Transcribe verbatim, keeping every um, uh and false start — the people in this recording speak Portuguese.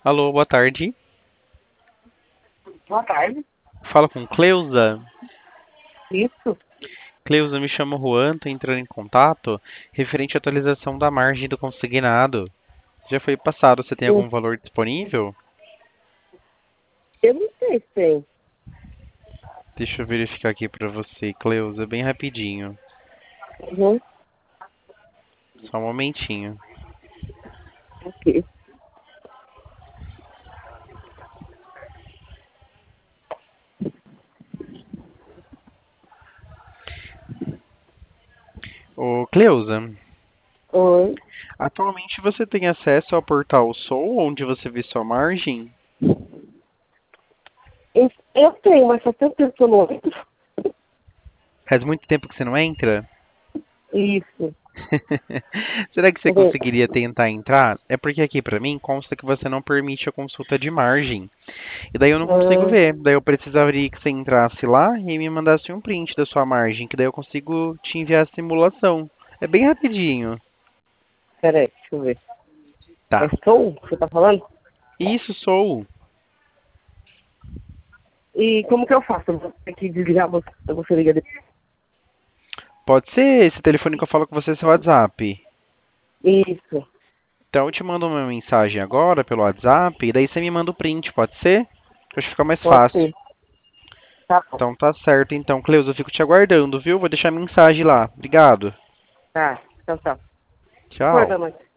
Alô, boa tarde. Boa tarde. Fala com Cleusa. Isso. Cleusa, me chamo Juan, tô entrando em contato referente à atualização da margem do consignado. Já foi passado, você tem Eu algum valor disponível? eu não sei se tem. Deixa eu verificar aqui pra você, Cleusa, bem rapidinho. Uhum. Só um momentinho. Ok. Ô, Cleusa, Oi. atualmente você tem acesso ao portal Sol, onde você vê sua margem? Eu eu tenho, mas só tem tempo que eu não entro. Faz muito tempo que você não entra? Isso. Será que você Uhum. conseguiria tentar entrar? É porque aqui pra mim consta que você não permite a consulta de margem. E daí eu não consigo Ah, ver. Daí eu precisaria que você entrasse lá e me mandasse um print da sua margem, que daí eu consigo te enviar a simulação. É bem rapidinho. peraí, deixa eu ver. É Tá. Soul que você tá falando? Isso sou. E como que eu faço? Eu vou ter que desligar você, você liga depois. Pode ser esse telefone que eu falo com você, seu WhatsApp. Isso. Então eu te mando uma mensagem agora pelo WhatsApp e daí você me manda o print, pode ser? Acho que fica mais Pode fácil. ser. Tá bom. Então tá certo. Então, Cleusa, eu fico te aguardando, viu? Vou deixar a mensagem lá. Obrigado. Tá. Tchau, tchau. Tchau. Acorda, mãe.